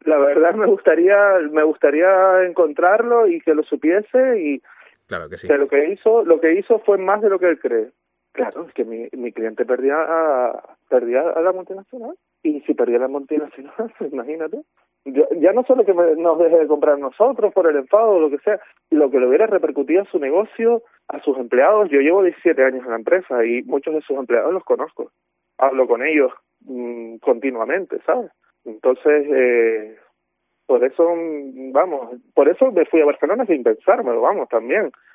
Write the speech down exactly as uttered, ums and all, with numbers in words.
la verdad me gustaría, me gustaría encontrarlo y que lo supiese y Claro que sí. que lo que hizo, lo que hizo fue más de lo que él cree. Claro, es que mi, mi cliente perdía a, perdía a la multinacional. Y si perdía la multinacional, imagínate. Yo, ya no solo que me, nos deje de comprar nosotros por el enfado o lo que sea, lo que le hubiera repercutido a su negocio, a sus empleados. Yo llevo diecisiete años en la empresa y muchos de sus empleados los conozco. Hablo con ellos mmm, continuamente, ¿sabes? Entonces, eh, por eso, vamos, por eso me fui a Barcelona sin pensármelo, vamos, también.